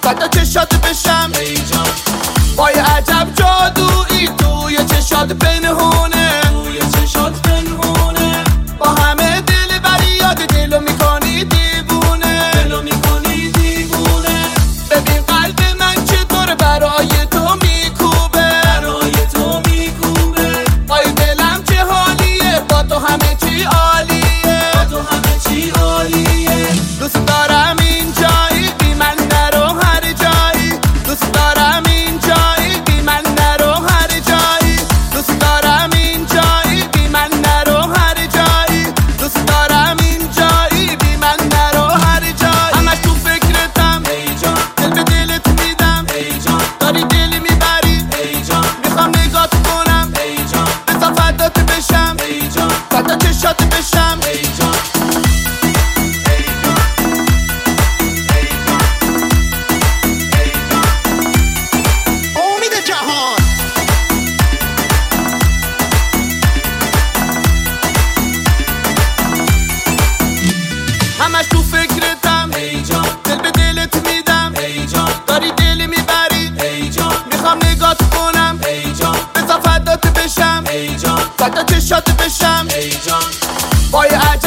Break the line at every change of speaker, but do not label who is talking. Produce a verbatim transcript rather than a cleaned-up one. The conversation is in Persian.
فدا چشات بشم ای جان، با یه عجب جادویی توی چشات پنهونه، توی چشات پنهونه، با همه دل بری یاد دلو میکنی دیوونه، دلو میکنی دیوونه. ببین قلب من چطور برای تو میکوبه، برای تو میکوبه. آی دلم چه حالیه، با تو همه چی عالیه، با تو همه چی عالیه. دوست دارم این جایی بی من نرو هر جایی، دوست دارم این جایی بی من نرو هر جایی، دوست دارم این جایی بی من نرو هر جایی، دوست دارم این جایی بی من نرو هر جایی. همش تو فکرتم ای جان، دل به دلت میدم ای جان، داری دلی میبری ای جان، میخوام نگات کنم ای جان، بذار فدات بشم ای جان، فدا چشات بشم ای جان. همش تو فکرتم ای جان، دل به دلت میدم ای جان، داری دلی میبری ای جان، میخوام نگات کنم ای جان، بذار فدات بشم ای جان، فدا چشات بشم ای جان. با یه